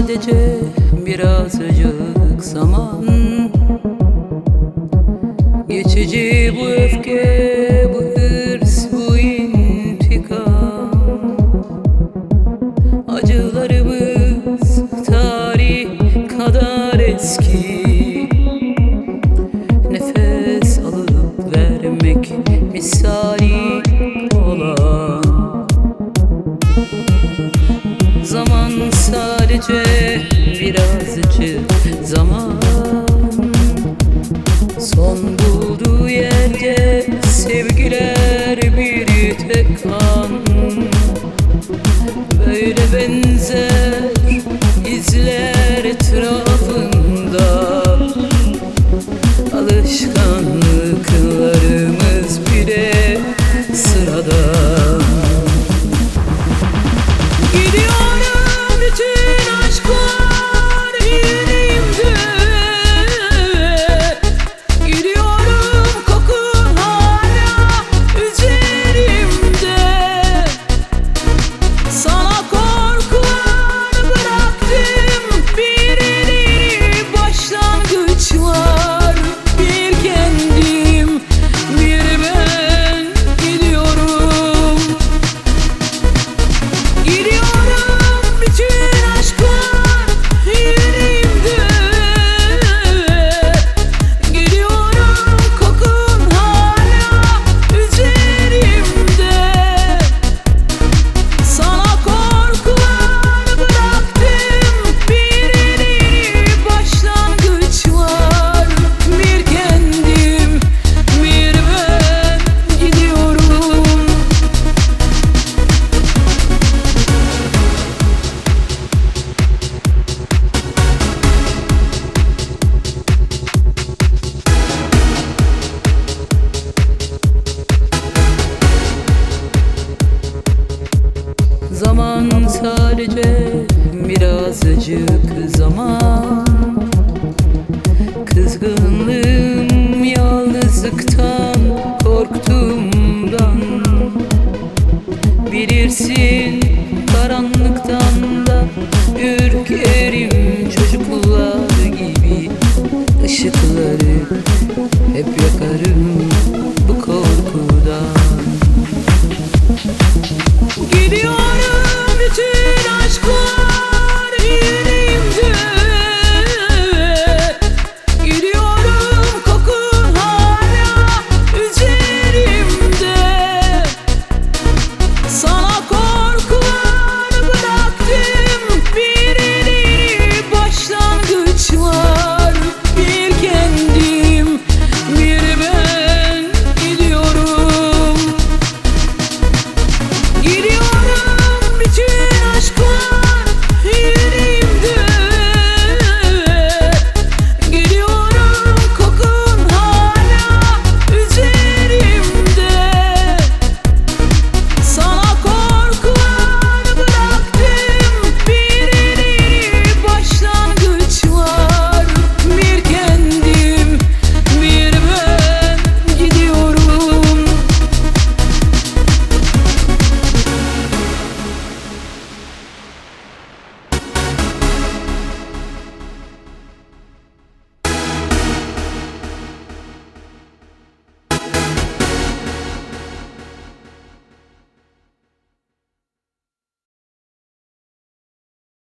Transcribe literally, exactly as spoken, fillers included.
sadece birazcık zaman. Geçici bu öfke, bu hırs, bu intikam. Acılarımız tarih kadar eski. Nefes alıp vermek misali olan. Zaman sadece birazcık zaman. Son bulduğu yerde sevgiler bir tek an. Böyle benzer izler etrafında. Alışkanlıklarımız bile sıradan. Gidiyorum bütün aşklar yüreğimde. Gidiyorum kokun hala üzerimde. Sana korkular bıraktım, bir yeni başlangıçlar. Bir kendim, bir ben gidiyorum. Gidiyorum bütün aşklar yüreğimde. Gidiyorum kokun hala üzerimde. Sana korkular bıraktım, bir yeni başlangıçlar. Bir kendim, bir ben gidiyorum. Zaman sadece birazcık zaman. Kızgınlığım yalnızlıktan, korktuğumdan. Bilirsin karanlıktan da ürkerim